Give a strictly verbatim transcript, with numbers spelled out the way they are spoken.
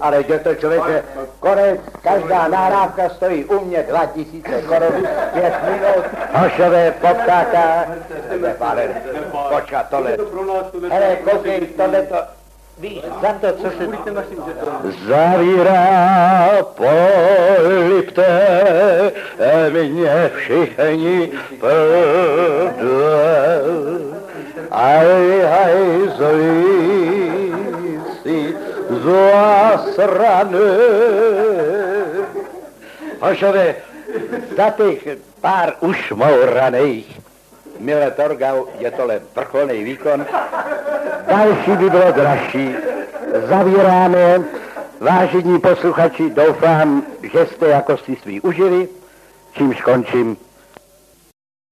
Ale jde to člověče, konec, každá nahrávka stojí u mě dva tisíce korun, pět minut, hošové, poptáka. Pane, počkat, tohle. Hele, koukej, tohle to, víš, za to, co se zavírá, polipte mě všichni prdle. Aj, aj, zlíci, zasrané. Hošové, za těch pár ušmouraných, milé Torgau, je tohle vrcholný výkon. Další by bylo dražší. Zavíráme. Vážení posluchači, doufám, že jste jako si svý užili, čímž končím.